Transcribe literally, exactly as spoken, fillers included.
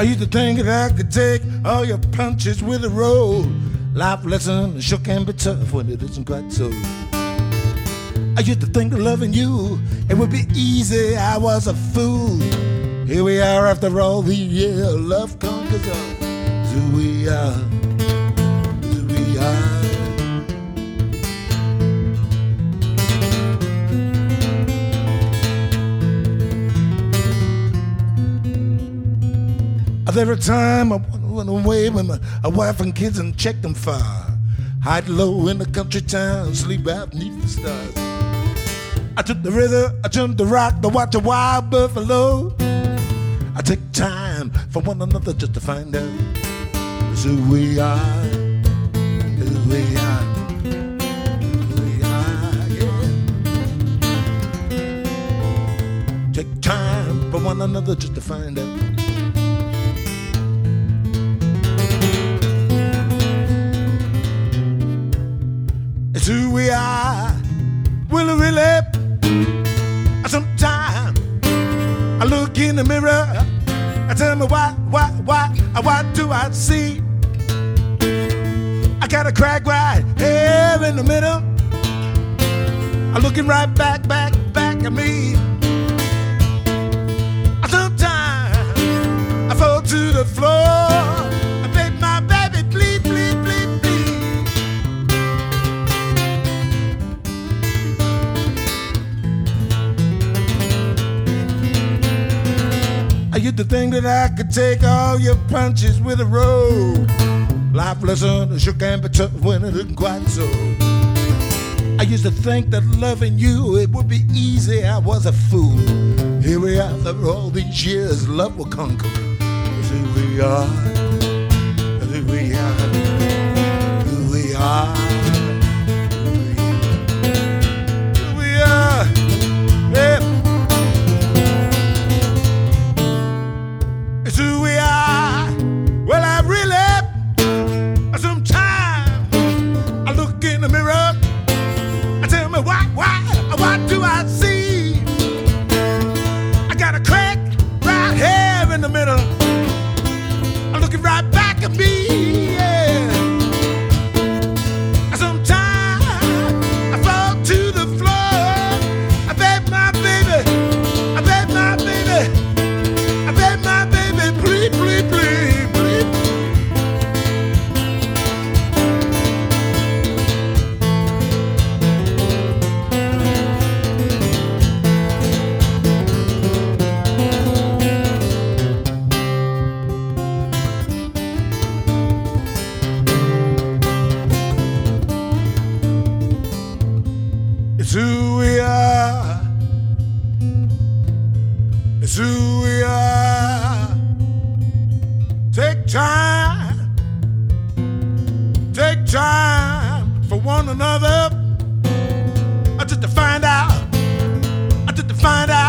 used to think that I could take all your punches with a roll. Life lesson sure can be tough when it isn't quite so. I used to think that loving you, it would be easy, I was a fool. Here we are after all the years, love conquers all. It's who we are, it's who we are. Every time I went away with my a wife and kids and checked them far. Hide low in the country town, sleep out beneath the stars. I took the river, I jumped the rock to watch a wild buffalo. I take time for one another just to find out it's who we are, it's who we are, who we are, yeah. Take time for one another just to find out. It's who we are, will it really? Sometimes I look in the mirror, I tell me why, why, why, why do I see? I got a crack right here in the middle, I'm looking right back, back, back at me. Sometimes I fall to the floor, I beg my baby, please, please, please, please. I used to think that I could take all your punches with a roll. Life lesson sure can be tough when it isn't quite so. I used to think that loving you, it would be easy, I was a fool. Here we are, after all these years, love will conquer. It's who we are, it's who we are, who we are, who we are, yeah. It's who we are. Well, I really, sometimes I look in the mirror, I tell me why, why, why do I see? I got a crack right here in the middle, I'm looking right back at me, yeah. Sometimes I fall to the floor, I beg my baby, I beg my baby, I beg my baby, please, please, please, please. It's who we are, it's who we are. Take time, take time for one another, just to find out, just to find out.